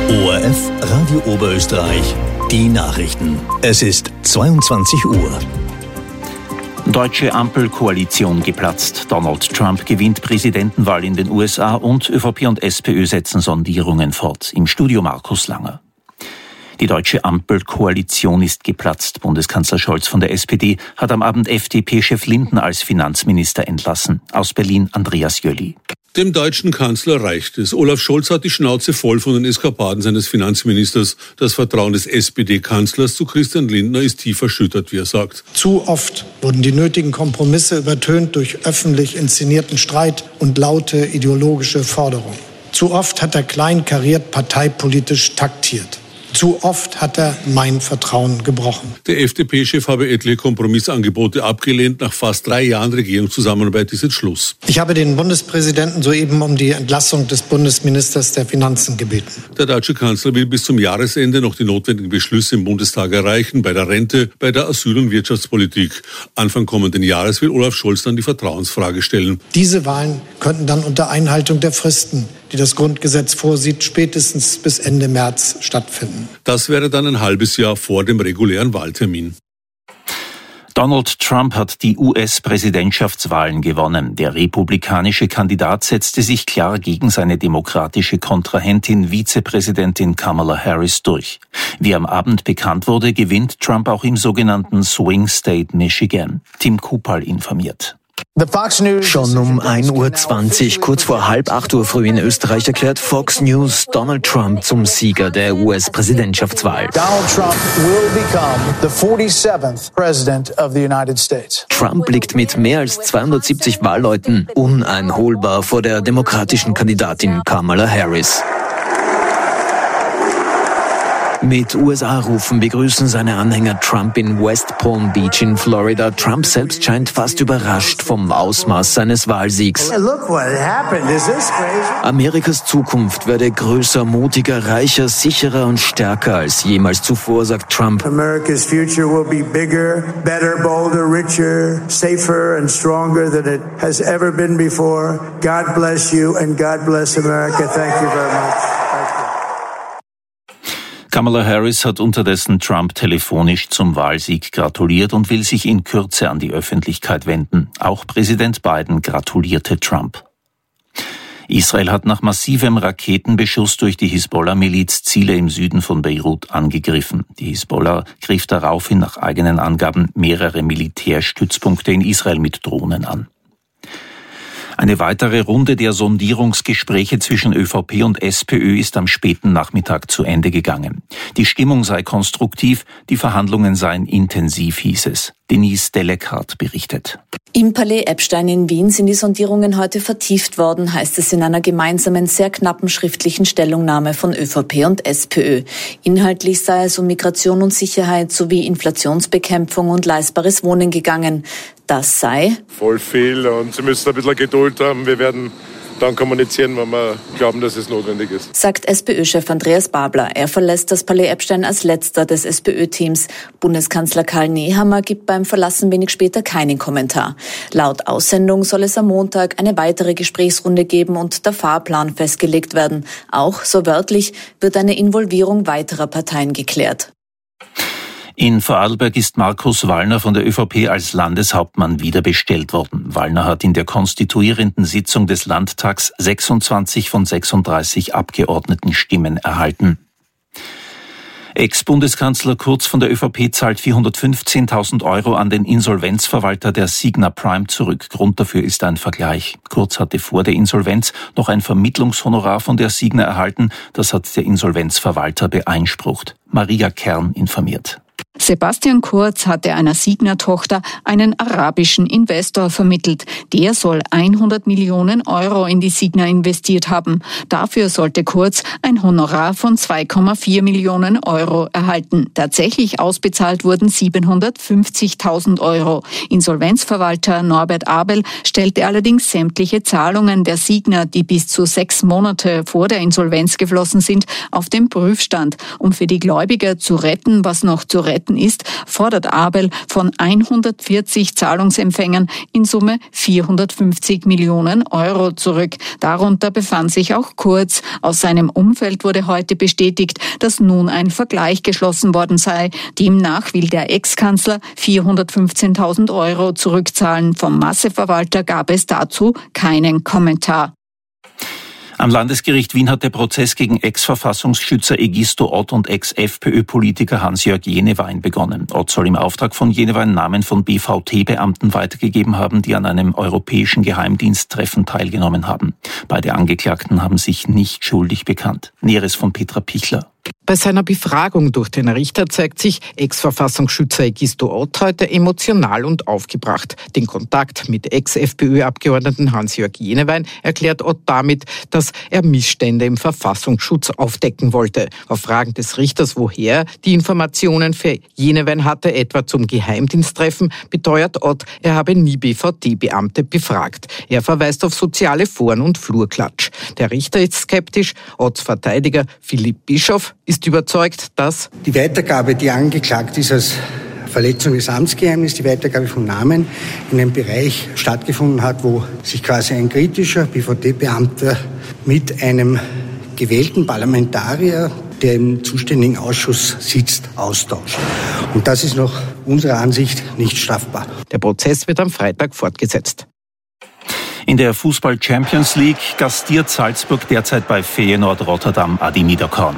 ORF Radio Oberösterreich, die Nachrichten. Es ist 22 Uhr. Deutsche Ampelkoalition geplatzt. Donald Trump gewinnt Präsidentenwahl in den USA und ÖVP und SPÖ setzen Sondierungen fort. Im Studio Markus Langer. Die deutsche Ampelkoalition ist geplatzt. Bundeskanzler Scholz von der SPD hat am Abend FDP-Chef Lindner als Finanzminister entlassen. Aus Berlin Andreas Jölli. Dem deutschen Kanzler reicht es. Olaf Scholz hat die Schnauze voll von den Eskapaden seines Finanzministers. Das Vertrauen des SPD-Kanzlers zu Christian Lindner ist tief erschüttert, wie er sagt. Zu oft wurden die nötigen Kompromisse übertönt durch öffentlich inszenierten Streit und laute ideologische Forderungen. Zu oft hat er kleinkariert parteipolitisch taktiert. Zu oft hat er mein Vertrauen gebrochen. Der FDP-Chef habe etliche Kompromissangebote abgelehnt. Nach fast 3 Jahren Regierungszusammenarbeit ist jetzt Schluss. Ich habe den Bundespräsidenten soeben um die Entlassung des Bundesministers der Finanzen gebeten. Der deutsche Kanzler will bis zum Jahresende noch die notwendigen Beschlüsse im Bundestag erreichen, bei der Rente, bei der Asyl- und Wirtschaftspolitik. Anfang kommenden Jahres will Olaf Scholz dann die Vertrauensfrage stellen. Diese Wahlen könnten dann unter Einhaltung der Fristen, die das Grundgesetz vorsieht, spätestens bis Ende März stattfinden. Das wäre dann ein halbes Jahr vor dem regulären Wahltermin. Donald Trump hat die US-Präsidentschaftswahlen gewonnen. Der republikanische Kandidat setzte sich klar gegen seine demokratische Kontrahentin, Vizepräsidentin Kamala Harris, durch. Wie am Abend bekannt wurde, gewinnt Trump auch im sogenannten Swing State Michigan. Tim Kupal informiert. Schon um 1:20 Uhr, kurz vor 7:30 Uhr früh in Österreich, erklärt Fox News Donald Trump zum Sieger der US-Präsidentschaftswahl. Donald Trump will become the 47th President of the United States. Trump liegt mit mehr als 270 Wahlleuten uneinholbar vor der demokratischen Kandidatin Kamala Harris. Mit USA-Rufen begrüßen seine Anhänger Trump in West Palm Beach in Florida. Trump selbst scheint fast überrascht vom Ausmaß seines Wahlsiegs. Amerikas Zukunft werde größer, mutiger, reicher, sicherer und stärker als jemals zuvor, sagt Trump. America's future will be bigger, better, bolder, richer, safer and stronger than it has ever been before. God bless you and God bless America. Thank you very much. Kamala Harris hat unterdessen Trump telefonisch zum Wahlsieg gratuliert und will sich in Kürze an die Öffentlichkeit wenden. Auch Präsident Biden gratulierte Trump. Israel hat nach massivem Raketenbeschuss durch die Hisbollah-Miliz Ziele im Süden von Beirut angegriffen. Die Hisbollah griff daraufhin nach eigenen Angaben mehrere Militärstützpunkte in Israel mit Drohnen an. Eine weitere Runde der Sondierungsgespräche zwischen ÖVP und SPÖ ist am späten Nachmittag zu Ende gegangen. Die Stimmung sei konstruktiv, die Verhandlungen seien intensiv, hieß es. Denise Delekart berichtet. Im Palais Epstein in Wien sind die Sondierungen heute vertieft worden, heißt es in einer gemeinsamen, sehr knappen schriftlichen Stellungnahme von ÖVP und SPÖ. Inhaltlich sei es um Migration und Sicherheit sowie Inflationsbekämpfung und leistbares Wohnen gegangen. Das sei voll viel und Sie müssen ein bisschen Geduld haben. Wir werden dann kommunizieren, wenn wir glauben, dass es notwendig ist, sagt SPÖ-Chef Andreas Babler. Er verlässt das Palais Epstein als letzter des SPÖ-Teams. Bundeskanzler Karl Nehammer gibt beim Verlassen wenig später keinen Kommentar. Laut Aussendung soll es am Montag eine weitere Gesprächsrunde geben und der Fahrplan festgelegt werden. Auch, so wörtlich, wird eine Involvierung weiterer Parteien geklärt. In Vorarlberg ist Markus Wallner von der ÖVP als Landeshauptmann wiederbestellt worden. Wallner hat in der konstituierenden Sitzung des Landtags 26 von 36 Abgeordnetenstimmen erhalten. Ex-Bundeskanzler Kurz von der ÖVP zahlt 415.000 € an den Insolvenzverwalter der Signa Prime zurück. Grund dafür ist ein Vergleich. Kurz hatte vor der Insolvenz noch ein Vermittlungshonorar von der Signa erhalten. Das hat der Insolvenzverwalter beeinsprucht. Maria Kern informiert. Sebastian Kurz hatte einer Signa-Tochter einen arabischen Investor vermittelt. Der soll 100 Millionen € in die Signa investiert haben. Dafür sollte Kurz ein Honorar von 2,4 Millionen € erhalten. Tatsächlich ausbezahlt wurden 750.000 €. Insolvenzverwalter Norbert Abel stellte allerdings sämtliche Zahlungen der Signa, die bis zu 6 Monate vor der Insolvenz geflossen sind, auf den Prüfstand, um für die Gläubiger zu retten, was noch zu retten eingetreten ist, fordert Abel von 140 Zahlungsempfängern in Summe 450 Millionen Euro zurück. Darunter befand sich auch Kurz. Aus seinem Umfeld wurde heute bestätigt, dass nun ein Vergleich geschlossen worden sei. Demnach will der Ex-Kanzler 415.000 Euro zurückzahlen. Vom Masseverwalter gab es dazu keinen Kommentar. Am Landesgericht Wien hat der Prozess gegen Ex-Verfassungsschützer Egisto Ott und Ex-FPÖ-Politiker Hans-Jörg Jenewein begonnen. Ott soll im Auftrag von Jenewein Namen von BVT-Beamten weitergegeben haben, die an einem europäischen Geheimdiensttreffen teilgenommen haben. Beide Angeklagten haben sich nicht schuldig bekannt. Näheres von Petra Pichler. Bei seiner Befragung durch den Richter zeigt sich Ex-Verfassungsschützer Egisto Ott heute emotional und aufgebracht. Den Kontakt mit Ex-FPÖ-Abgeordneten Hans-Jörg Jenewein erklärt Ott damit, dass er Missstände im Verfassungsschutz aufdecken wollte. Auf Fragen des Richters, woher die Informationen für Jenewein hatte, etwa zum Geheimdiensttreffen, beteuert Ott, er habe nie BVT-Beamte befragt. Er verweist auf soziale Foren und Flurklatsch. Der Richter ist skeptisch. Otts Verteidiger Philipp Bischof ist überzeugt, dass die Weitergabe, die angeklagt ist als Verletzung des Amtsgeheimnisses, die Weitergabe von Namen in einem Bereich stattgefunden hat, wo sich quasi ein kritischer BVT-Beamter mit einem gewählten Parlamentarier, der im zuständigen Ausschuss sitzt, austauscht. Und das ist nach unserer Ansicht nicht strafbar. Der Prozess wird am Freitag fortgesetzt. In der Fußball-Champions League gastiert Salzburg derzeit bei Feyenoord Rotterdam Adi Niederkorn.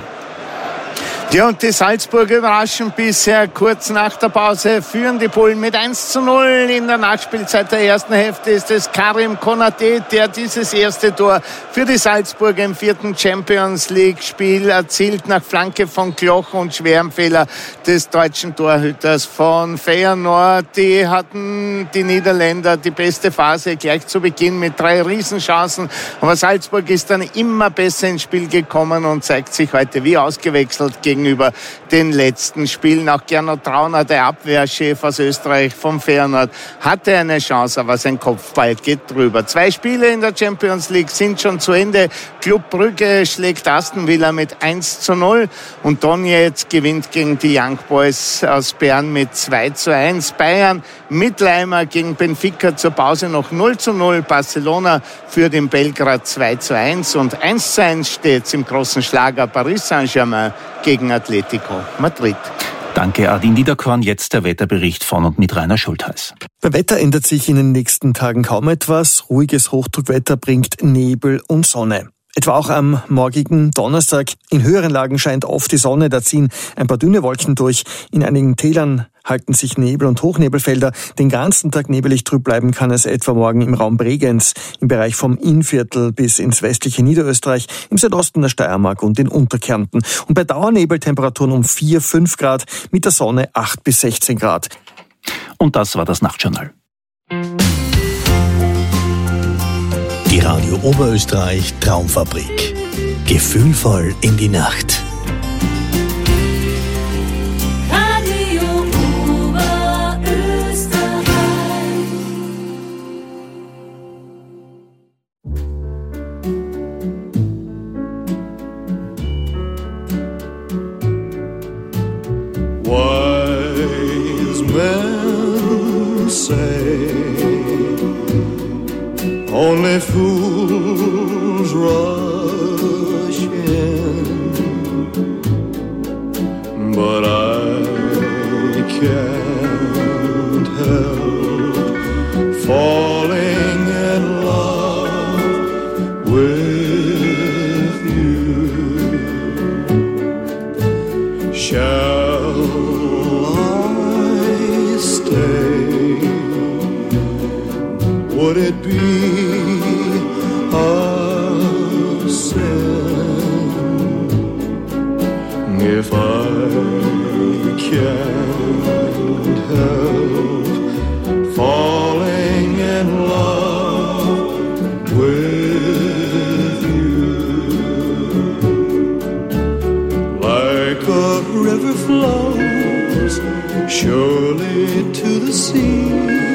Ja, und die Salzburger überraschen bisher kurz nach der Pause, führen die Bullen mit 1:0. In der Nachspielzeit der ersten Hälfte ist es Karim Konaté, der dieses erste Tor für die Salzburger im 4. Champions-League-Spiel erzielt, nach Flanke von Kloch und schwerem Fehler des deutschen Torhüters von Feyenoord. Die hatten die Niederländer die beste Phase gleich zu Beginn mit 3 Riesenchancen, aber Salzburg ist dann immer besser ins Spiel gekommen und zeigt sich heute wie ausgewechselt gegenüber den letzten Spielen. Auch Gernot Trauner, der Abwehrchef aus Österreich vom Feyenoord, hatte eine Chance, aber sein Kopfball geht drüber. 2 Spiele in der Champions League sind schon zu Ende. Club Brügge schlägt Aston Villa mit 1:0 und Donetsk gewinnt gegen die Young Boys aus Bern mit 2:1. Bayern mit Leimer gegen Benfica zur Pause noch 0:0. Barcelona führt in Belgrad 2:1 und 1:1 steht im großen Schlager Paris Saint-Germain gegen Atletico Madrid. Danke, Adi Niederkorn. Jetzt der Wetterbericht von und mit Rainer Schultheiß. Beim Wetter ändert sich in den nächsten Tagen kaum etwas. Ruhiges Hochdruckwetter bringt Nebel und Sonne. Etwa auch am morgigen Donnerstag. In höheren Lagen scheint oft die Sonne, da ziehen ein paar dünne Wolken durch. In einigen Tälern halten sich Nebel- und Hochnebelfelder. Den ganzen Tag nebelig trüb bleiben kann es etwa morgen im Raum Bregenz, im Bereich vom Innviertel bis ins westliche Niederösterreich, im Südosten der Steiermark und in Unterkärnten. Und bei Dauernebeltemperaturen um 4-5 Grad, mit der Sonne 8 bis 16 Grad. Und das war das Nachtjournal. Die Radio Oberösterreich Traumfabrik. Gefühlvoll in die Nacht. Radio Oberösterreich. Wise men say only fools rush in, but I can't help falling in love with you. Shall I stay? Would it be a sin if I can't help falling in love with you? Like a river flows surely to the sea,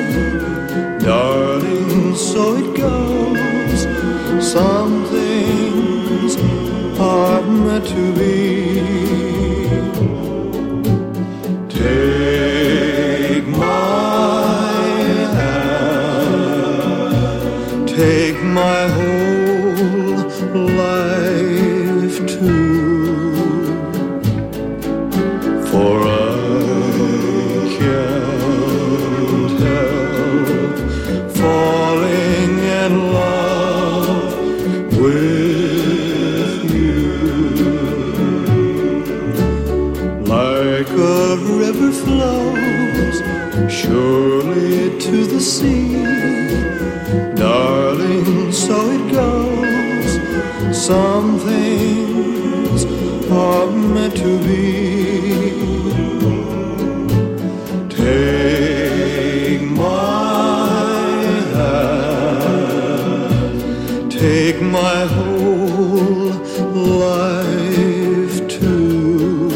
darling, so it goes. Some things are meant to be. Take Some things are meant to be. Take my hand, take my whole life too,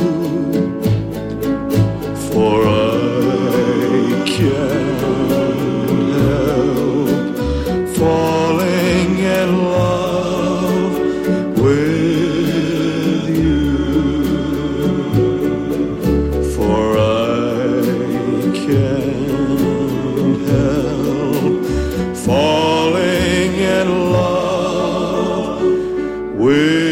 for I can't help falling in love with you, for I can't help falling in love with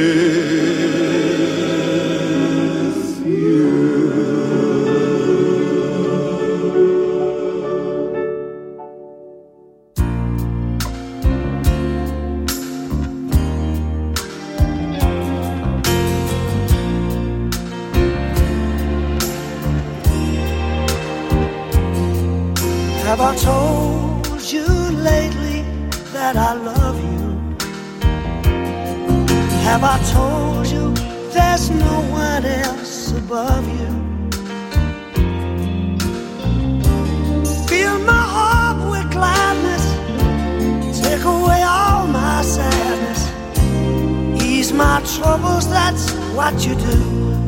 Have I told you lately that I love you? Have I told you there's no one else above you? Fill my heart with gladness, take away all my sadness, ease my troubles, that's what you do.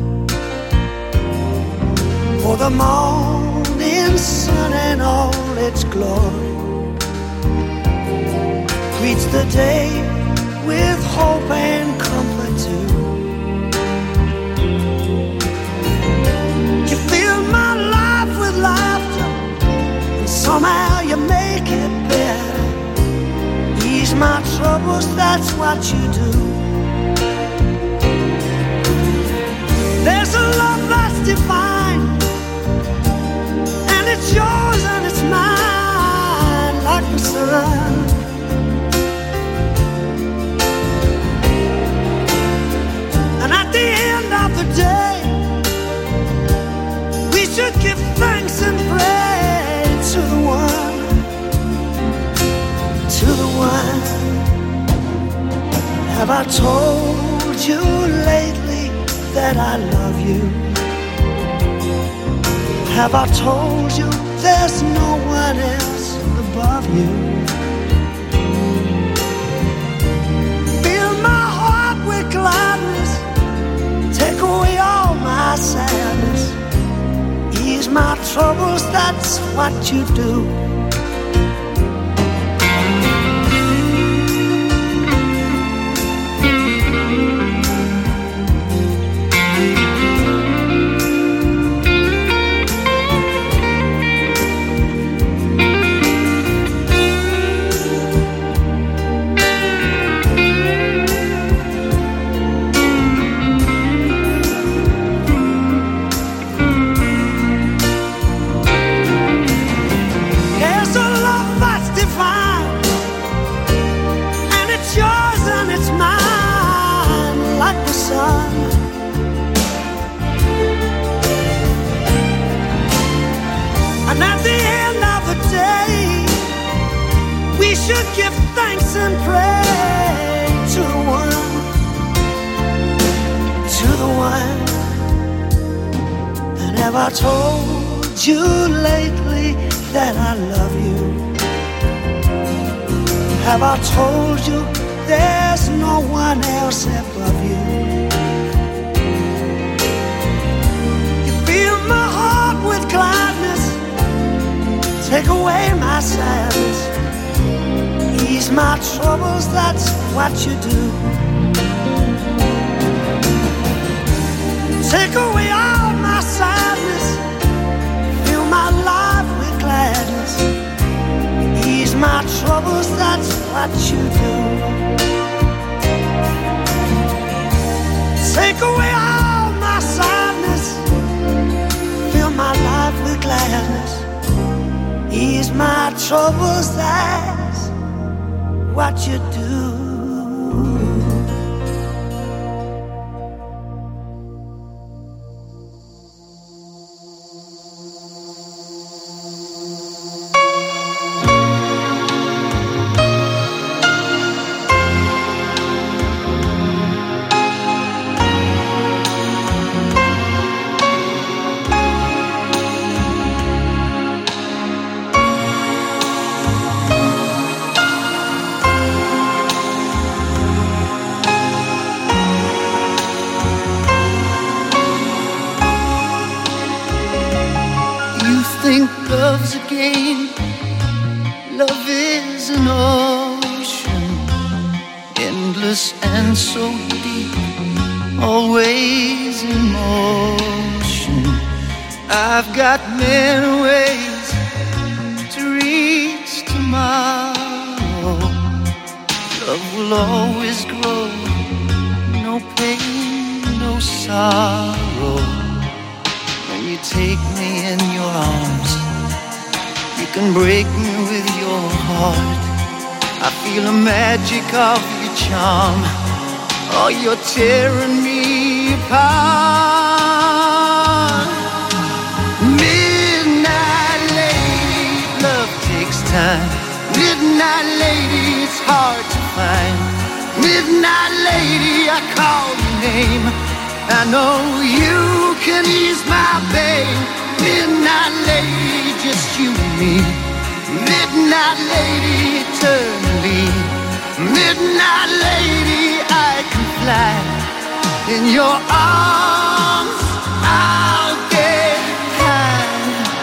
For the morning sun and all its glory greets the day with hope and comfort too. You fill my life with laughter, and somehow you make it better. Ease my troubles, that's what you do. There's a love that's divine, and it's yours and it's mine, like the sun. And at the end of the day, we should give thanks and pray to the one, to the one. Have I told you lately that I love you? Have I told you there's no one else above you? Fill my heart with gladness, take away all my sadness, ease my troubles, that's what you do. And at the end of the day, we should give thanks and pray to the one, to the one. And have I told you lately that I love you? Have I told you there's no one else above you? You fill my heart with gladness, take away my sadness, ease my troubles, that's what you do. Take away all my sadness, fill my life with gladness, ease my troubles, that's what you do. Take away all my sadness, fill my life with gladness, ease my troubles, that's what you do. love's a game. Love is an ocean, endless and so deep, always in motion. I've got many ways to reach tomorrow. Love will always grow, no pain, no sorrow. When you take me in your arms, you can break me with your heart. I feel the magic of your charm. Oh, you're tearing me apart. Midnight lady, love takes time. Midnight lady, it's hard to find. Midnight lady, I call your name. I know you can ease my pain. Midnight lady, just you and me. Midnight lady, eternally. Midnight lady, I can fly. In your arms, I'll get high.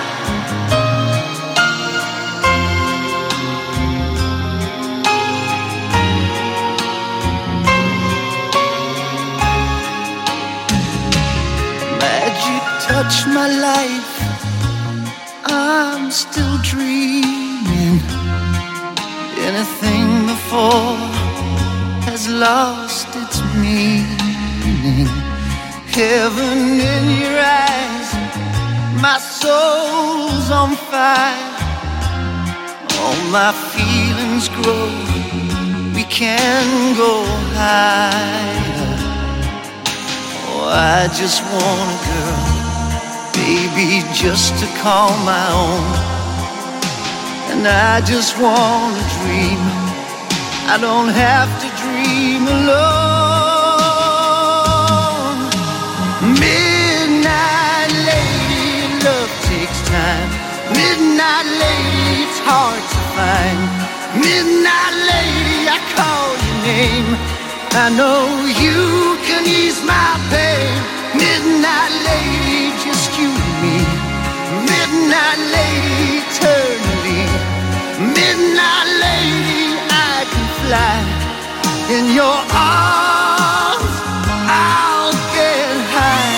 Magic touched my life, I'm still dreaming. Anything before has lost its meaning. Heaven in your eyes, my soul's on fire. All my feelings grow, we can go higher. Oh, I just want a girl, baby, just to call my own. And I just want to dream, I don't have to dream alone. Midnight lady, love takes time. Midnight lady, it's hard to find. Midnight lady, I call your name. I know you can ease my pain. Midnight lady, just you and me. Midnight lady, eternally. Midnight lady, I can fly. In your arms, I'll get high.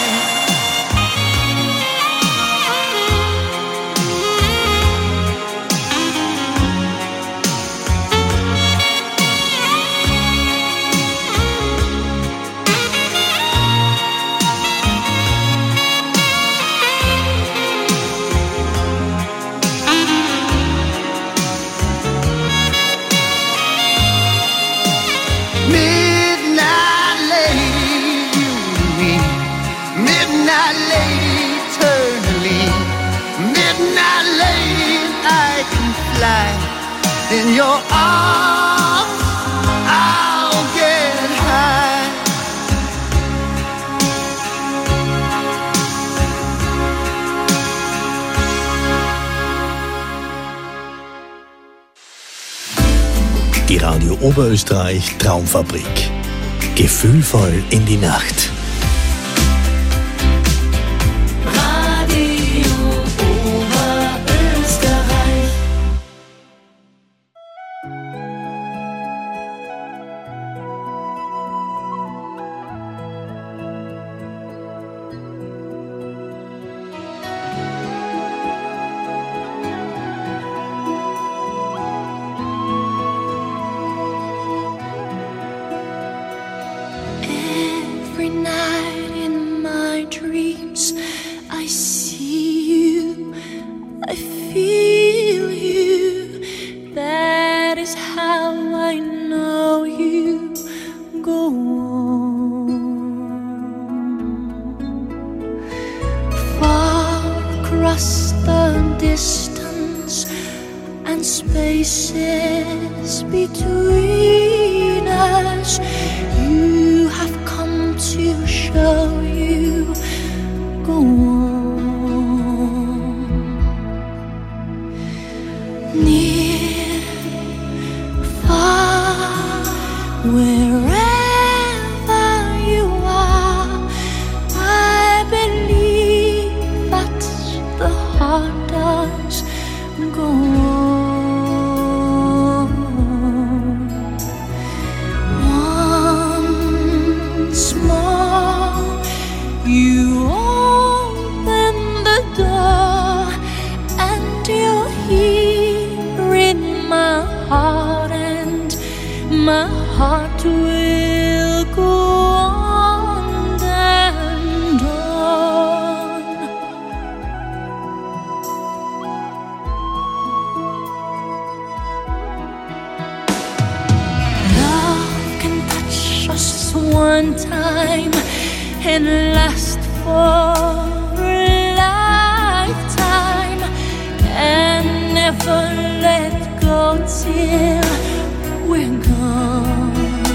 In your arms, I'll get high. Die Radio Oberösterreich Traumfabrik. Gefühlvoll in die Nacht. Spaces between us, you have come to show you. Go on, near, far, wherever you are. I believe that's the heart does in time and last for a lifetime and never let go till we're gone.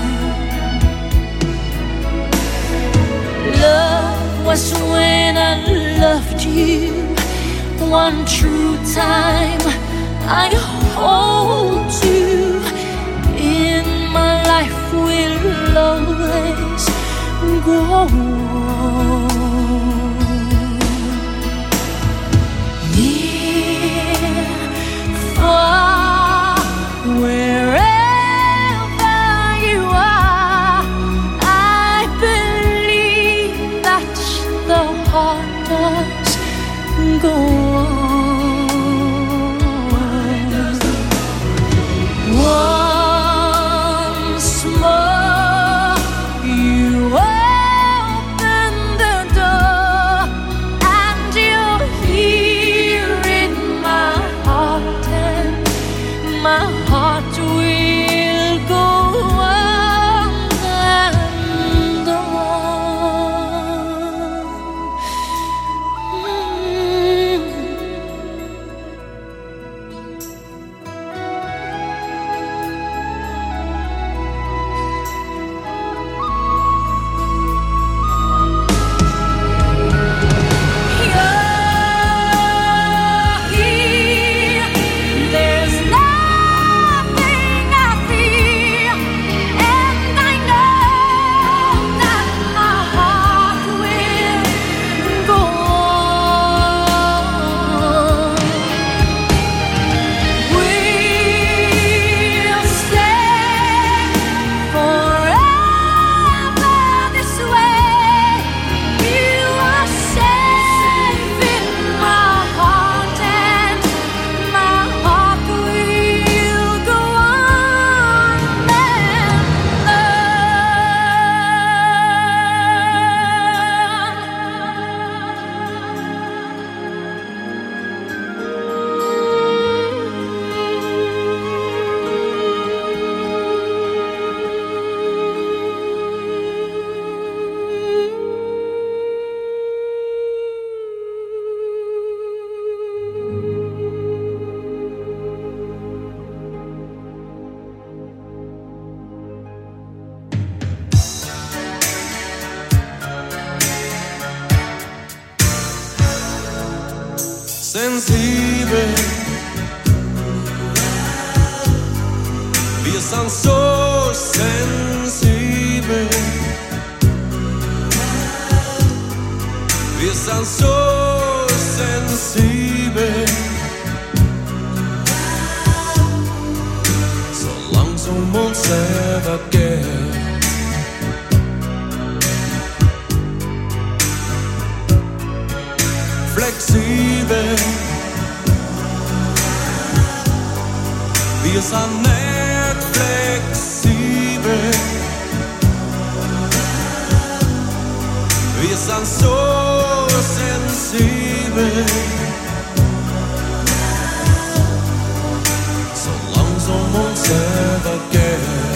Love was when I loved you one true time. I hold you in my life will always go on. Near, far, wherever you are, I believe that the heart does go on. Once more, you open the door, and you're here in my heart, and my heart will go on and on. There's nothing I fear, and I know that my heart will go on. We'll stay forever this way. You are safe in my heart, and my heart will go on Sensibel, wir sind so sensibel, wir sind so sensibel, solange es uns selber geht. Flexibel, wir sind nicht flexibel, wir sind so sensibel, solange es uns selber geht.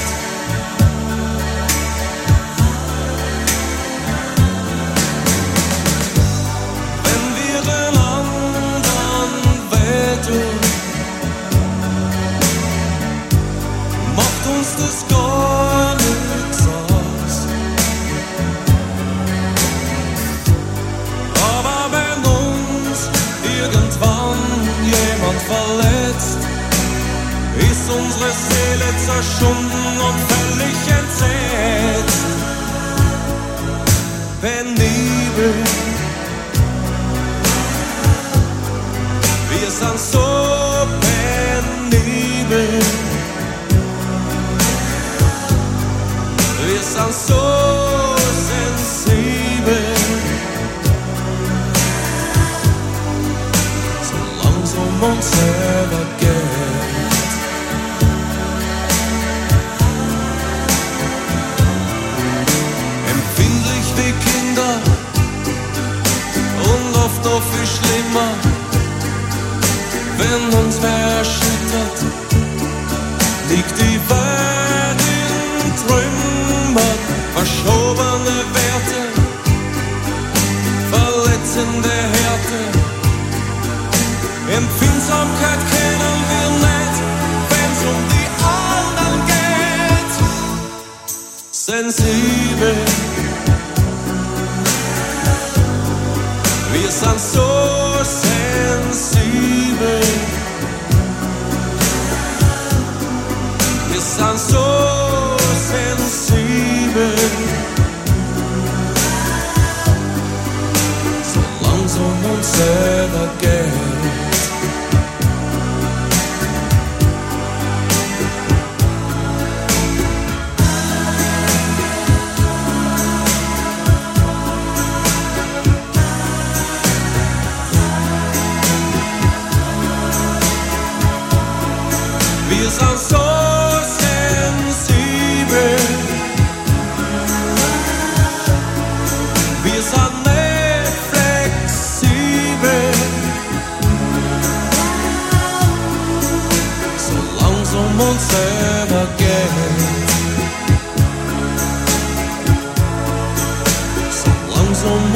Macht uns das gar nichts aus. Aber wenn uns irgendwann jemand verletzt, ist unsere Seele zerschunden und völlig entsetzt. Penibel, wir sind so penibel. Wir sind so sensibel, solange es uns selber geht. Empfindlich wie Kinder und oft noch viel schlimmer, wenn uns wer erschüttert, liegt die Welt in Trümmern, verschoben.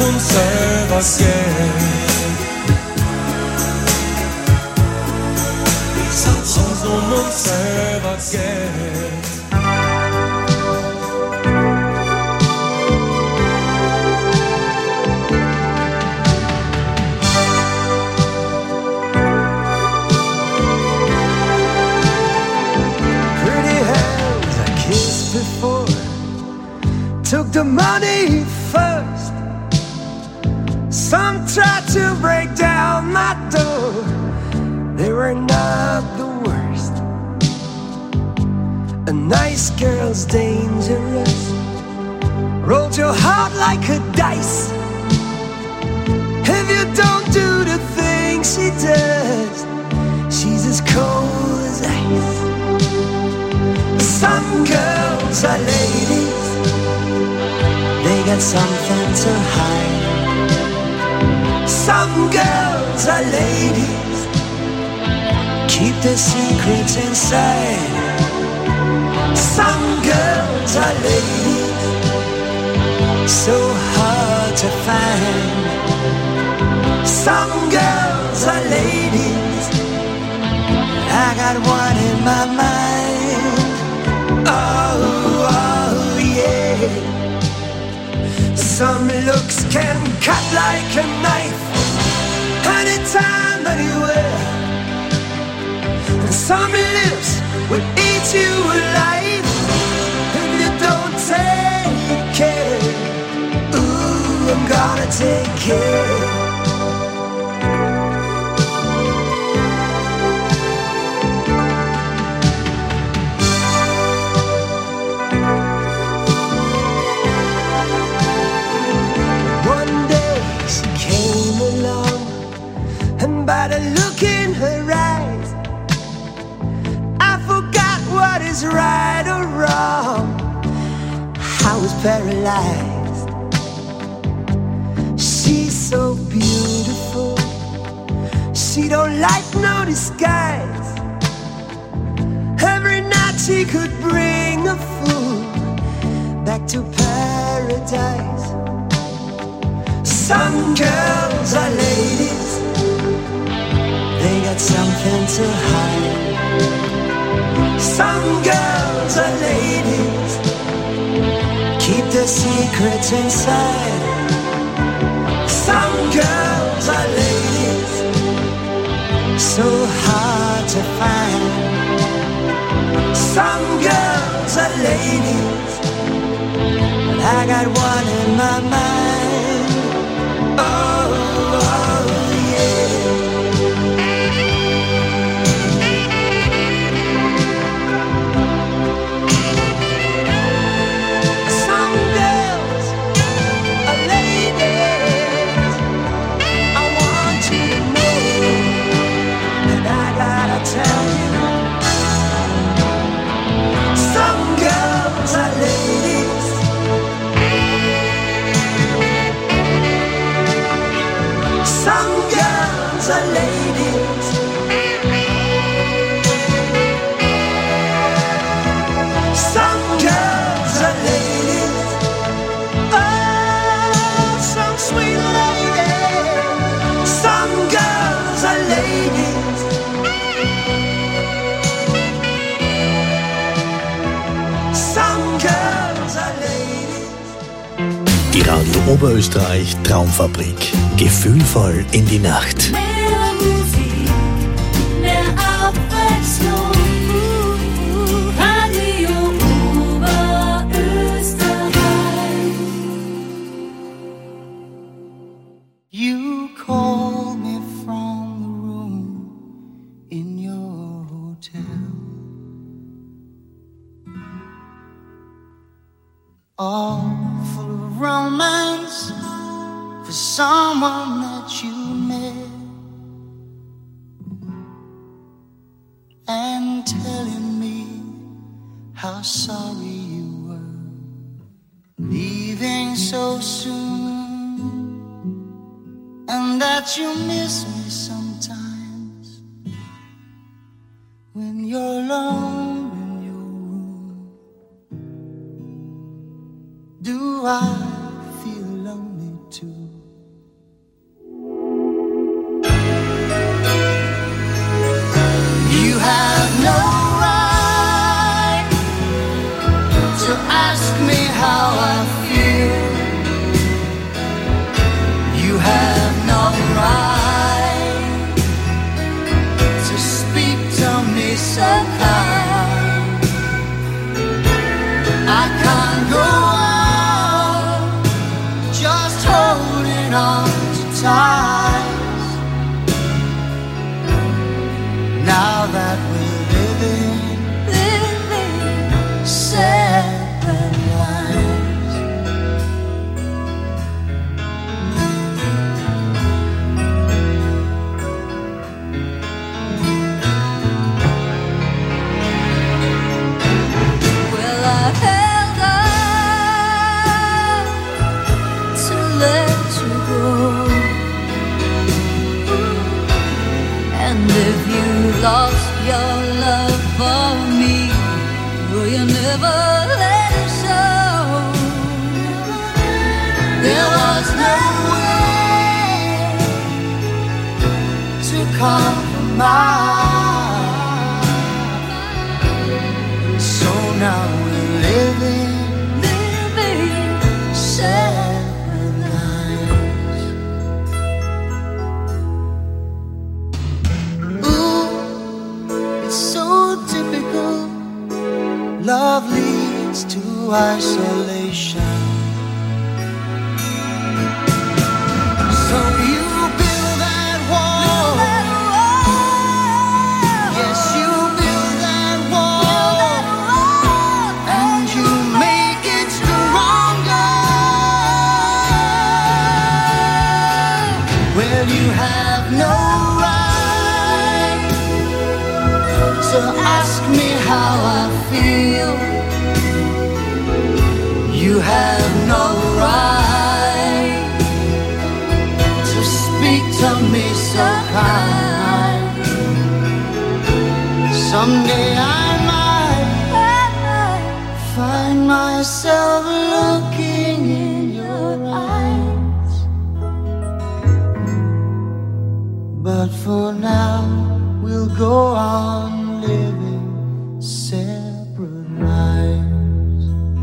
und selber geht. Und selber geht. Pretty hands I kissed before took the money first. Some tried to break down my door. They were not the worst. A nice girl's dangerous. Rolled your heart like a dice. If you don't do the things she does, she's as cold as ice. Some girls are ladies. They got something to hide. Some girls are ladies. Keep their secrets inside. Some girls are ladies, so hard to find. Some girls are ladies. I got one in my mind. Oh, oh yeah. Some looks can cut like a knife, anytime, anywhere. And some lips will eat you alive if you don't take care. Ooh, I'm gonna take care. One day she came along, and by the look in her eyes, I forgot what is right or wrong. I was paralyzed. She's so beautiful. She don't like no disguise. Every night she could bring a fool back to paradise. Some girls are ladies. They got something to hide. Some girls are ladies. Keep their secrets inside. Some girls are ladies, so hard to find. Some girls are ladies, but I got one in my mind. Oh, oh yeah. Are ladies. Some girls are ladies. Oh, some sweet ladies. Some girls are ladies. Some girls are ladies. Die Radio Oberösterreich Traumfabrik. Gefühlvoll in die Nacht. You call me from the room in your hotel. All full of romance for someone that you met, and telling me how sorry you were leaving so soon, and that you miss me sometimes when you're alone in your room. Do I feel lonely too? compromise. And so now we're living separate lives. Ooh, it's so typical. Love leads to isolation. So you build that wall. Yes, you build that wall. And you make it stronger. Well, you have no right to ask me how I feel. You have no right to speak to me so kind. Someday I might find myself looking in your eyes. But for now, we'll go on living separate lives.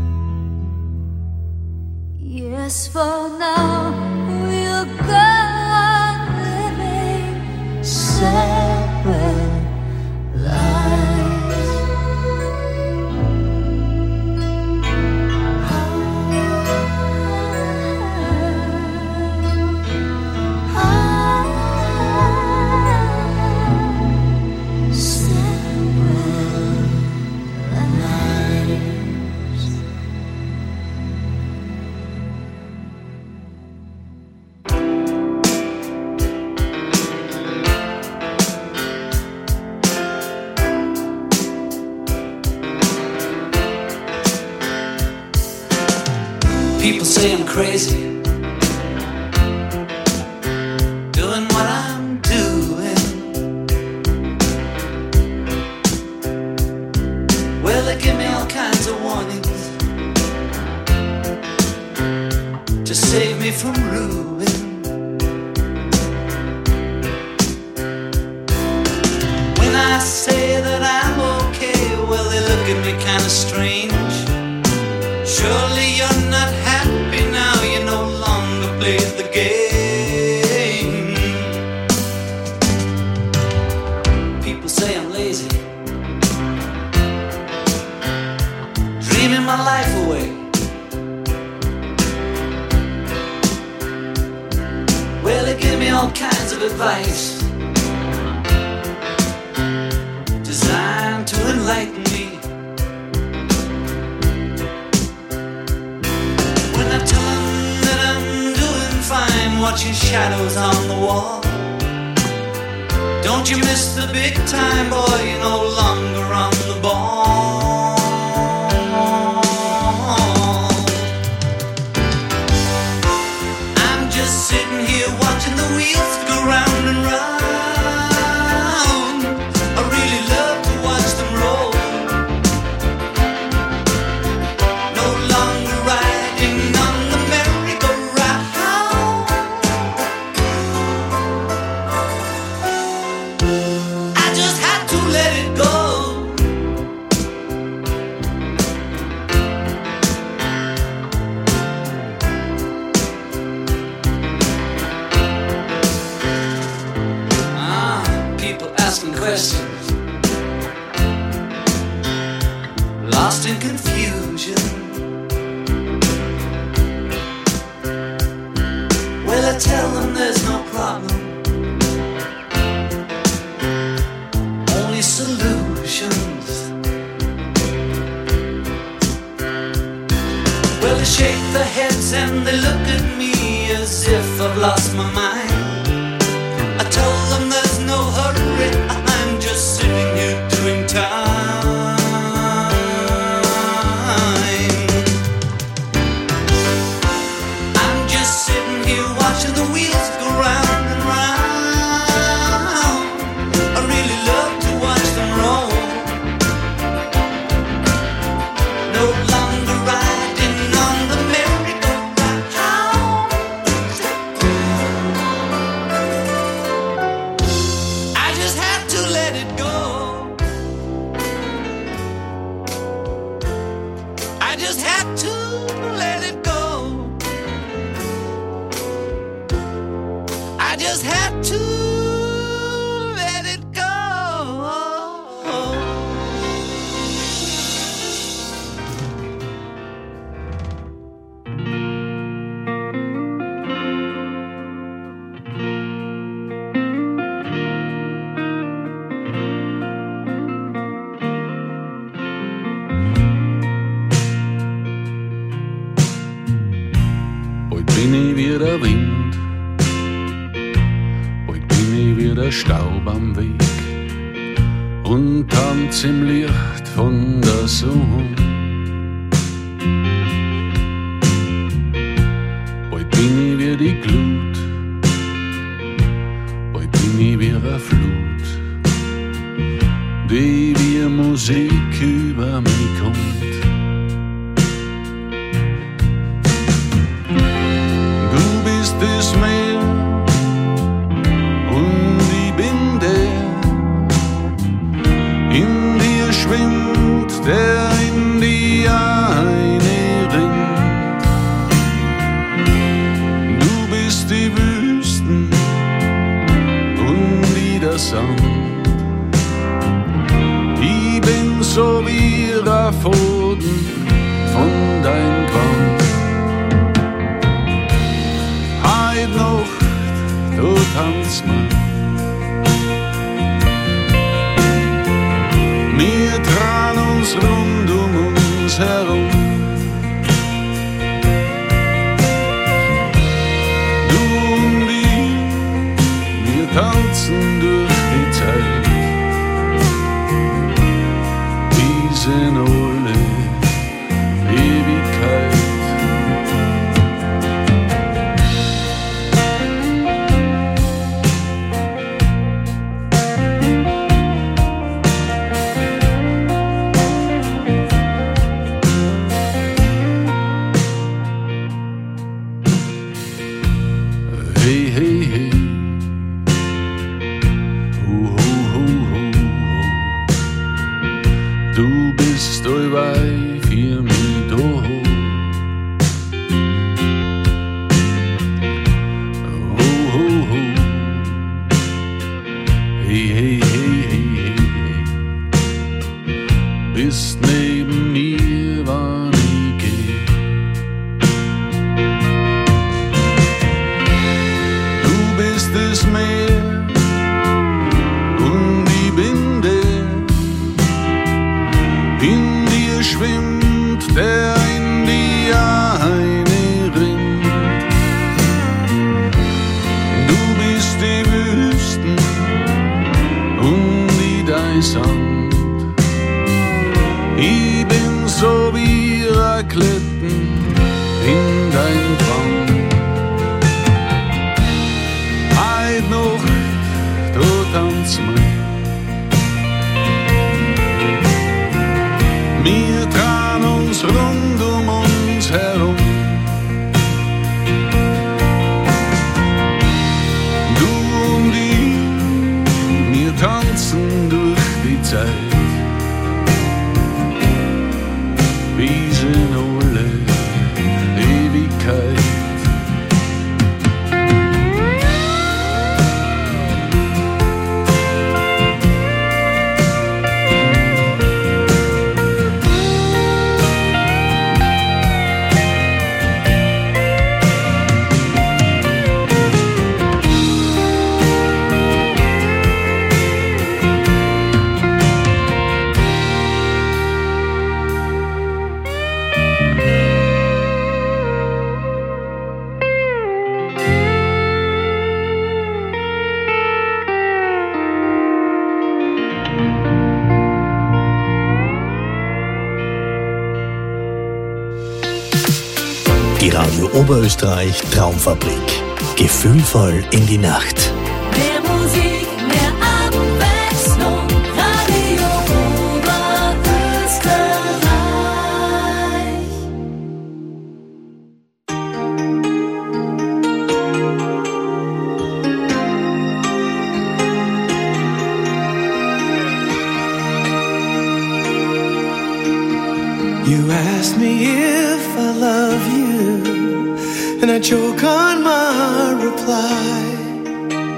Yes, for now we'll go on living separate lives. People say I'm crazy, doing what I'm doing. Well, they give me all kinds of warnings to save me from ruin. When I say that I'm okay, well, they look at me kind of strange. Surely you're not happy now, you no longer play the game. People say I'm lazy, dreaming my life away. Well, they give me all kinds of advice designed to enlighten me. Watching shadows on the wall. Don't you miss the big time, boy, you're no longer on the ball. I'm just sitting here watching the wheels go round and round. I really love to watch them roll. No longer riding on the merry-go-round. Questions, lost in confusion. Well, I tell them there's no problem, only solutions. Well, they shake their heads and they look at me as if I've lost my mind. I told them there's no hurry, I'm just sitting here doing time. I'm just sitting here watching the wheels go round and round. I really love to watch them roll. No longer riding on the merry-go-round. just had to let it go. Bald bin ich wie der Wind, bald bin ich wie der Staub am Weg und tanz im Licht von der Sonne. Bald bin ich wie die Glut, bald bin ich wie eine Flut, die wie Musik über mich kommt. Das Meer und ich bin der, in dir schwimmt, der in die eine rinnt. Du bist die Wüsten und ich der Sand. Ich bin so wie ein Faden von dein Gewand. Nacht, du tanzt mir. Wir drehen uns rund uns herum. Du und ich, wir tanzen durch die Zeit. Wir sind alle Ewigkeit. Die Radio Oberösterreich Traumfabrik. Gefühlvoll in die Nacht. Mehr Musik, mehr Abwechslung. Radio Oberösterreich. You asked me if I love you, and I choke on my reply.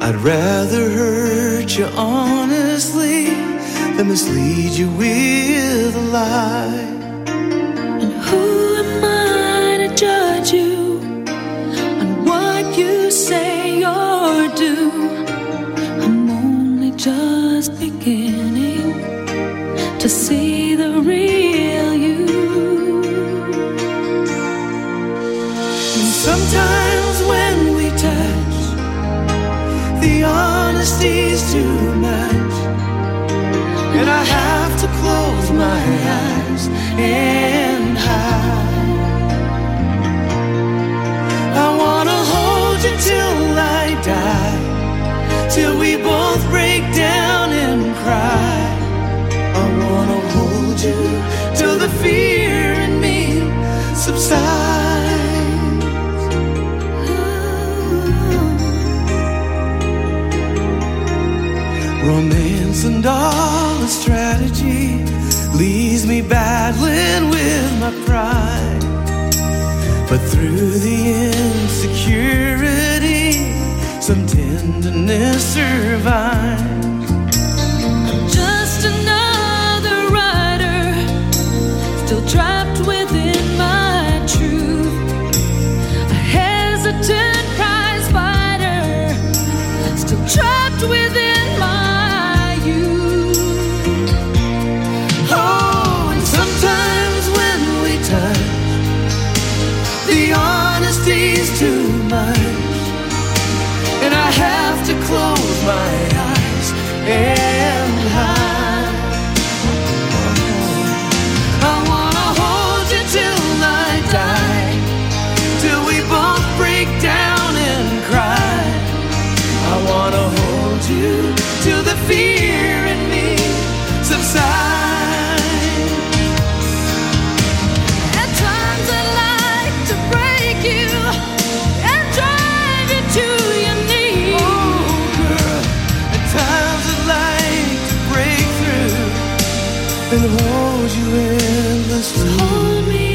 I'd rather hurt you honestly than mislead you with a lie. And who am I to judge you on what you say or do? I'm only just beginning to see the real you. And sometimes when we touch, the honesty's too much, and I have to close my eyes and hide. I wanna hold you till I die, till we both break down and cry. I wanna hold you till the fear in me subsides. Romance and all the strategy leaves me battling with my pride. But through the insecurity, some tenderness survives. I'm just another rider, still trapped within my truth. A hesitant prize fighter, still trapped within my too much, and I have to close my eyes and hide. I wanna hold you till I die, till we both break down and cry. I wanna hold you till the fear in me subsides. And hold you endlessly. Hold me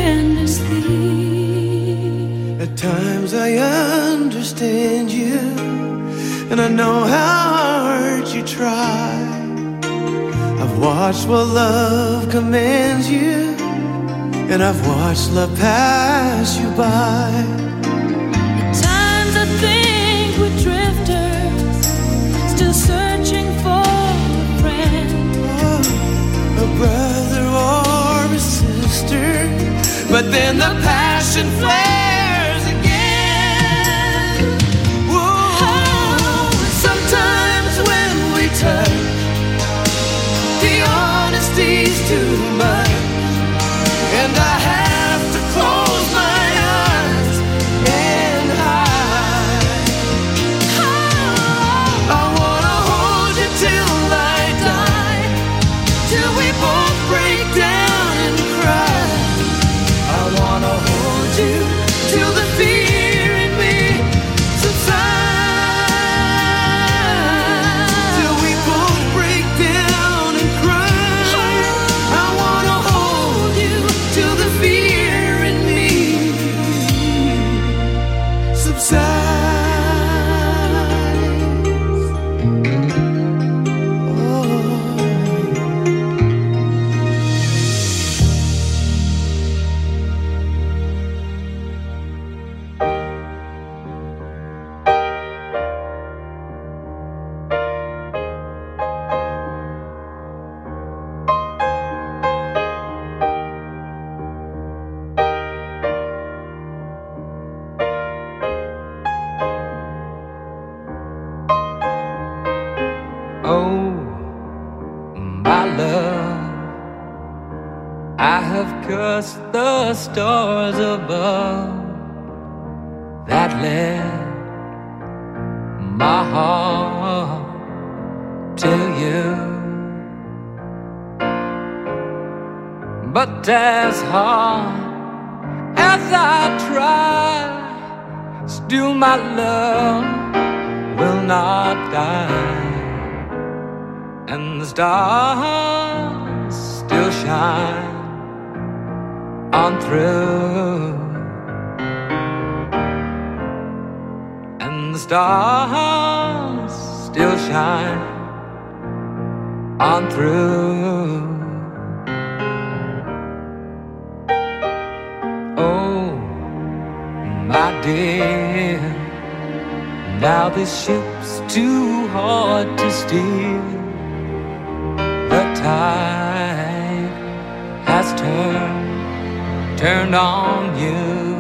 endlessly. At times I understand you, and I know how hard you try. I've watched while love commands you, and I've watched love pass you by. At times I think we're drifters, still searching for a friend, a brother or a sister, but then the passion flares again. Whoa. Sometimes when we touch, the honesty's too much, and I have to close my eyes and hide. I wanna hold you till I die, till we both break down and cry. I wanna hold you till the fear in me subsides, till we both break down and cry. I wanna hold you till the fear in me subsides. Oh, my love, I have cursed the stars above that led my heart to you. But as hard as I try, still my love will not die. And the stars still shine on through, and the stars still shine on through. Oh, my dear, now this ship's too hard to steer. The tide has turned on you.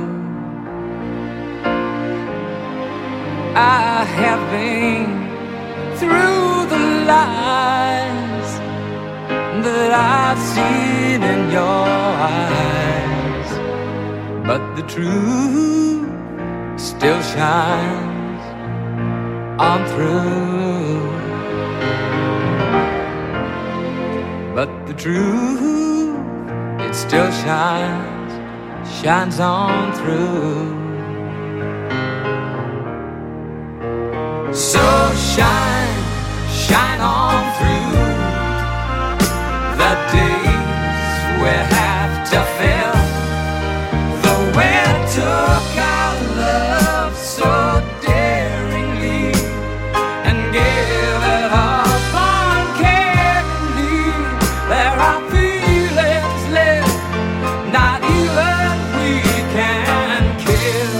I have been through the lies that I've seen in your eyes, but the truth still shines on through. But the truth, it still shines on through. So shine on through the days we have to fill. The wind took our love so daringly and gave it up uncannily. There are feelings left not even we can kill.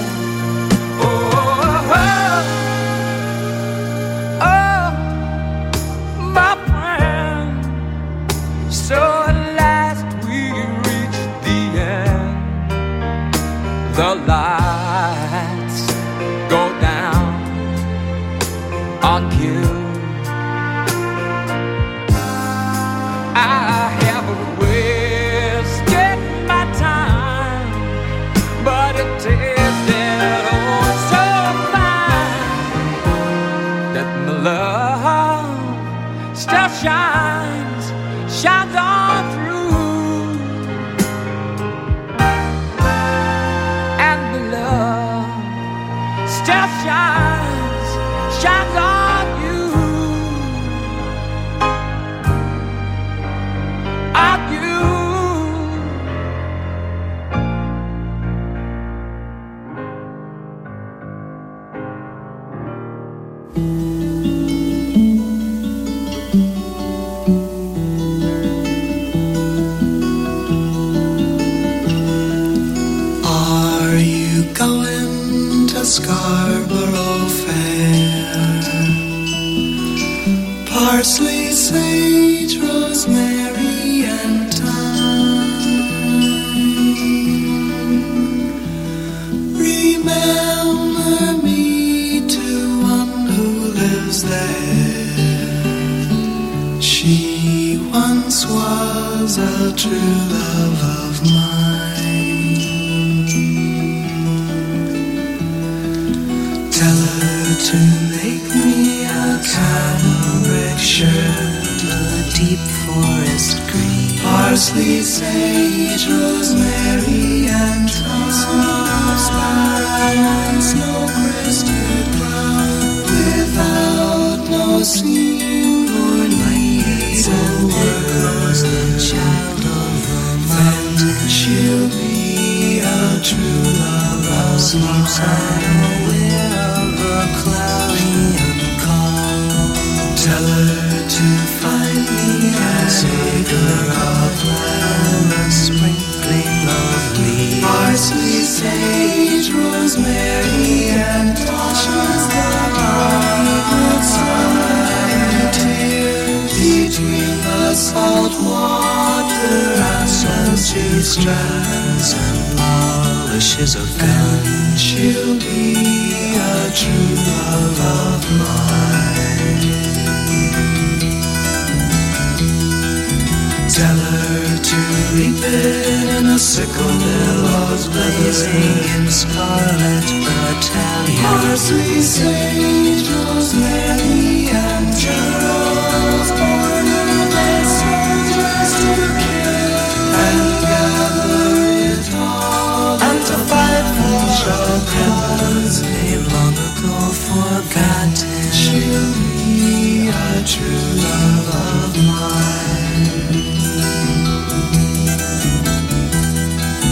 My friend, so at last we reached the end. The lights go down on cue. I haven't wasted my time, but it tasted oh so fine that my love still shines on through, and the love still shines on you, on you. Scarborough Fair. Parsley, sage, rosemary, and thyme. Remember me to one who lives there. She once was a true love of mine. Tell her to make me a cambric shirt, a deep forest green, parsley, sage, rosemary, and thyme, snow-crested brown, without no seam or need, and there goes the child of the mountain. She'll be a true love of mine. Cloudy and calm. Tell her to find me a acre of land, a sprinkling of leaves, parsley, sage, rosemary, and thyme. Between the salt water and salty strands and polishes of gun, she'll be a true love of mine. Tell her to reap it in a sickle, billows blazing in scarlet battalions, parsley, sage, rosemary, and geraniums, border and soldiers to kill, and gather it all, and to fight for a cause they've long ago forgotten. She'll be a true love of mine.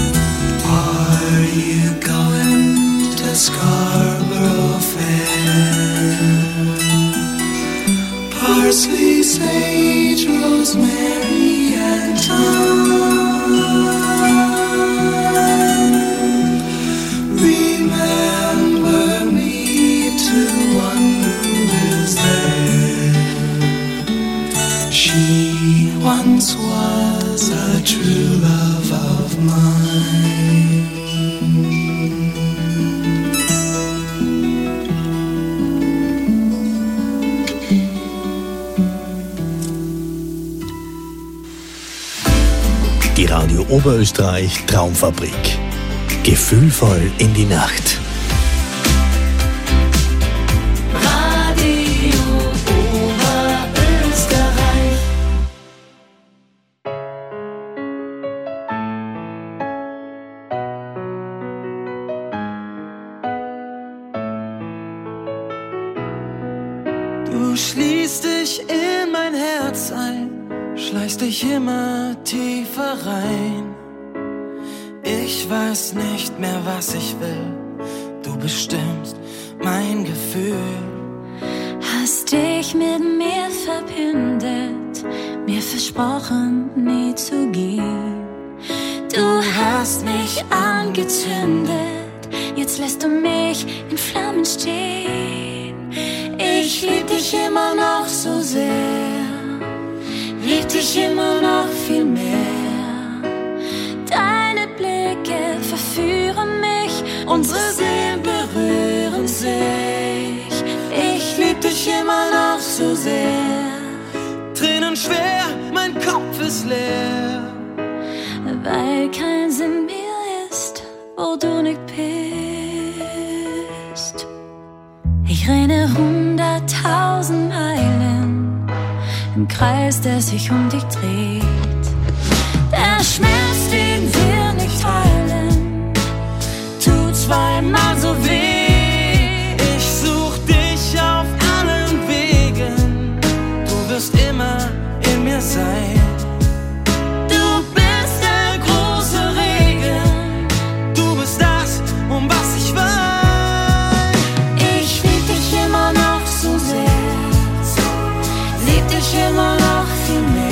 Are you going to Scarborough Fair? Oberösterreich Traumfabrik. Gefühlvoll in die Nacht. Radio Oberösterreich. Du schließt dich in mein Herz ein, schleichst dich immer tiefer rein. Ich weiß nicht mehr, was ich will. Du bestimmst mein Gefühl. Hast dich mit mir verbündet, mir versprochen, nie zu gehen. Du hast mich angezündet, jetzt lässt du mich in Flammen stehen. Ich lieb dich immer noch so sehr, lieb dich immer noch viel mehr. Deine Blicke verführen mich, unsere Seelen berühren sich. Ich lieb dich immer noch so sehr. Tränen schwer, mein Kopf ist leer. Weil kein Sinn mehr ist, wo du nicht bist. Ich renne 100.000 Meilen im Kreis, der sich um dich dreht. Der Schmerz, den wir nicht teilen, tut zweimal so weh. Ich such dich auf allen Wegen, du wirst immer in mir sein. Du bist der große Regen, du bist das, um was ich wein. Ich lieb dich immer noch so sehr, lieb dich immer noch viel mehr.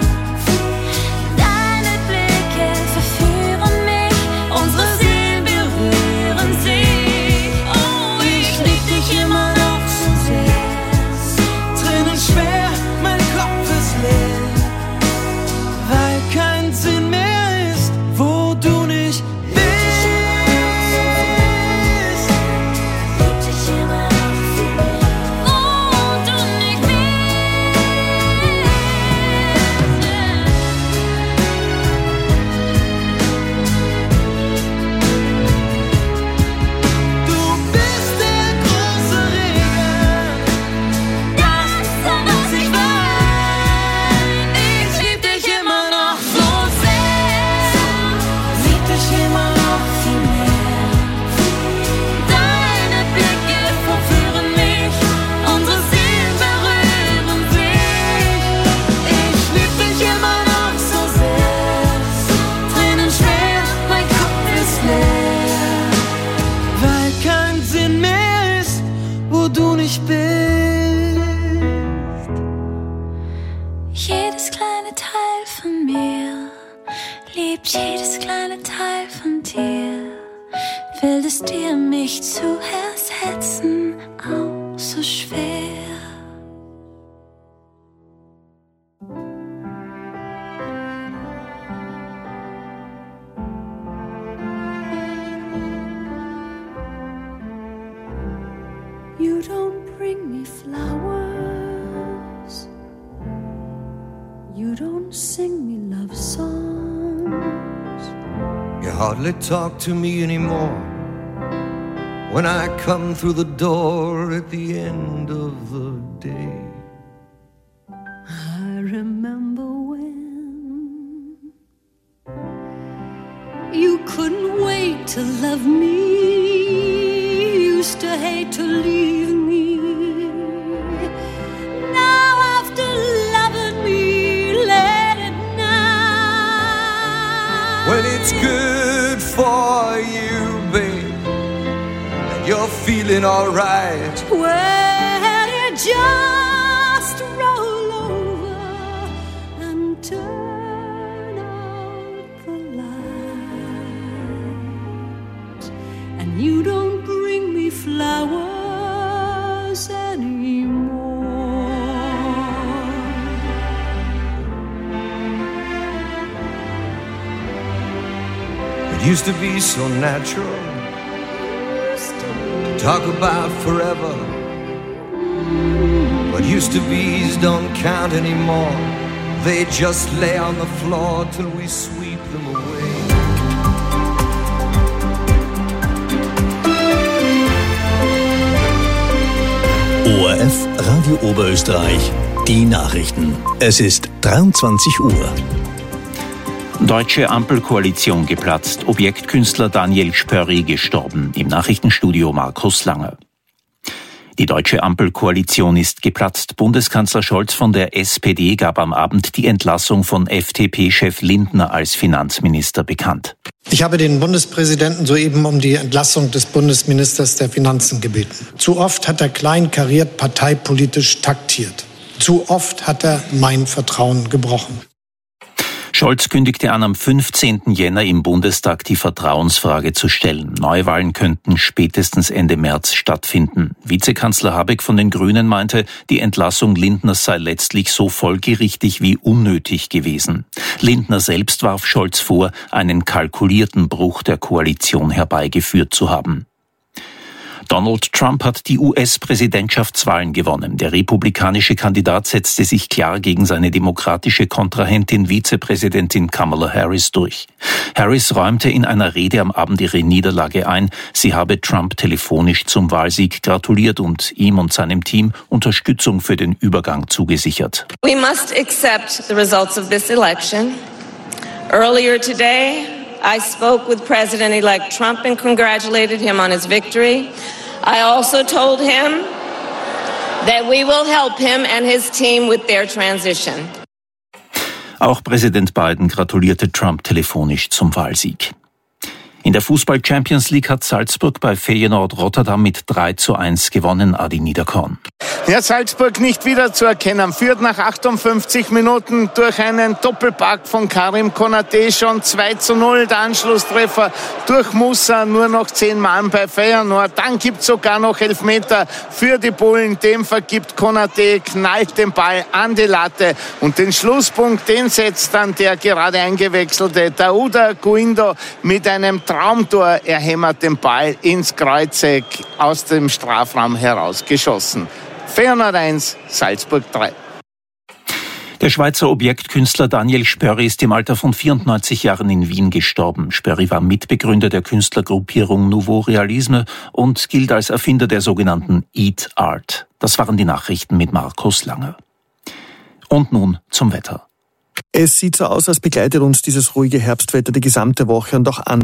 Jedes kleine Teil von dir, will es dir mich zu ersetzen, auch so schwer. You don't bring me flowers, you don't sing me love songs. You hardly talk to me anymore when I come through the door at the end of the day. I remember when you couldn't wait to love me, used to hate to leave me. Now after loving me, let it now. When it's good for you, babe, and you're feeling alright, well, you just roll over and turn out the lights, and you don't bring me flowers anymore. it used to be so natural to talk about forever. What used to be's don't count anymore. They just lay on the floor till we sweep them away. ORF Radio Oberösterreich, die Nachrichten. Es ist 23 Uhr. Deutsche Ampelkoalition geplatzt, Objektkünstler Daniel Spörri gestorben. Im Nachrichtenstudio Markus Langer. Die deutsche Ampelkoalition ist geplatzt. Bundeskanzler Scholz von der SPD gab am Abend die Entlassung von FDP-Chef Lindner als Finanzminister bekannt. Ich habe den Bundespräsidenten soeben um die Entlassung des Bundesministers der Finanzen gebeten. Zu oft hat er kleinkariert parteipolitisch taktiert. Zu oft hat er mein Vertrauen gebrochen. Scholz kündigte an, am 15. Jänner im Bundestag die Vertrauensfrage zu stellen. Neuwahlen könnten spätestens Ende März stattfinden. Vizekanzler Habeck von den Grünen meinte, die Entlassung Lindners sei letztlich so folgerichtig wie unnötig gewesen. Lindner selbst warf Scholz vor, einen kalkulierten Bruch der Koalition herbeigeführt zu haben. Donald Trump hat die US-Präsidentschaftswahlen gewonnen. Der republikanische Kandidat setzte sich klar gegen seine demokratische Kontrahentin Vizepräsidentin Kamala Harris durch. Harris räumte in einer Rede am Abend ihre Niederlage ein. Sie habe Trump telefonisch zum Wahlsieg gratuliert und ihm und seinem Team Unterstützung für den Übergang zugesichert. We must accept the results of this election. Earlier today, I spoke with President-elect Trump and congratulated him on his victory. I also told him that we will help him and his team with their transition. Auch Präsident Biden gratulierte Trump telefonisch zum Wahlsieg. In der Fußball-Champions League hat Salzburg bei Feyenoord Rotterdam mit 3:1 gewonnen, Adi Niederkorn. Ja, Salzburg nicht wiederzuerkennen, führt nach 58 Minuten durch einen Doppelpack von Karim Konaté schon 2:0. Der Anschlusstreffer durch Musa, nur noch 10 Mann bei Feyenoord. Dann gibt es sogar noch Elfmeter für die Bullen. Dem vergibt Konaté, knallt den Ball an die Latte. Und den Schlusspunkt, den setzt dann der gerade eingewechselte Dauda Guindo mit einem Traumtor. Er hämmert den Ball ins Kreuzeck, aus dem Strafraum herausgeschossen. Feyenoord 1, Salzburg 3. Der Schweizer Objektkünstler Daniel Spörri ist im Alter von 94 Jahren in Wien gestorben. Spörri war Mitbegründer der Künstlergruppierung Nouveau Realisme und gilt als Erfinder der sogenannten Eat Art. Das waren die Nachrichten mit Markus Langer. Und nun zum Wetter. Es sieht so aus, als begleitet uns dieses ruhige Herbstwetter die gesamte Woche und auch an